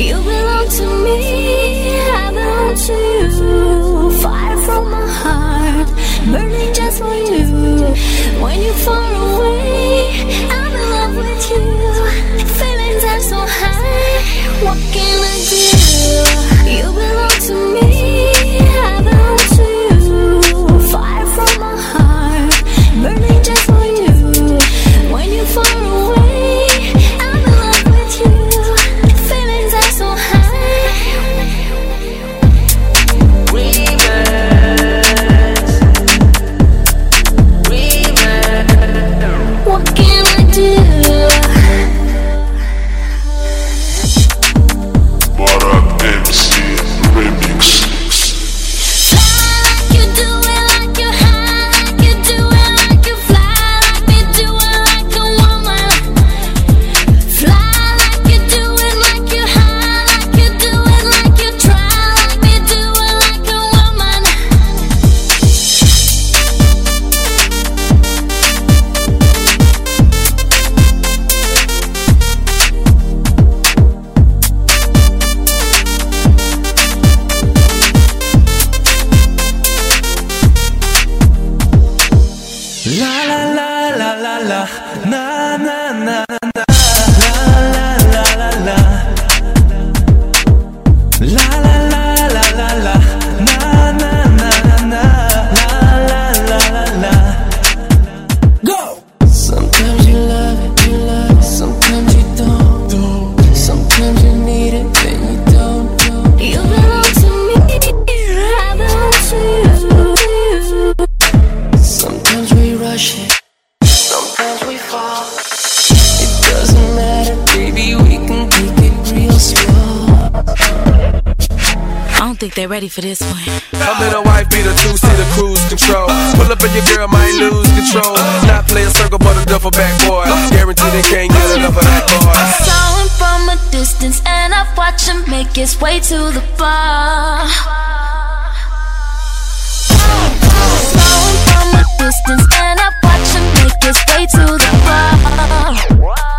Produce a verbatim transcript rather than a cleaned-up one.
You belong to me, I belong to you. Fire from my heart, burning just for you. When you're far away, I'm in love with you. Feelings are so high, what can I do? You belong to me, I belong to you. Fire from my heart, burning just for you. When you're far away, I'm in love with you. Feelings are so high. Remix, remix. What can I do? Barak M C Remix. La la la la la la, na na na na, la la la la la, la la la la la la, na na na na, la la la la la. Go. Sometimes you love it, you love it. Sometimes you don't, don't. Sometimes you need it, then you don't, don't. You belong to me, I belong to you. Sometimes we rush it, sometimes we fall. It doesn't matter, baby, we can take it real slow. I don't think they're ready for this one. I'm in a wife beater, two-seater cruise control. Pull up and your girl might lose control. Not play a circle, but a duffel bag boy. Guarantee they can't get enough of that boy. I saw him from a distance and I watched him make his way to the bar. Saw him from a distance and I watched him make his way to the bar.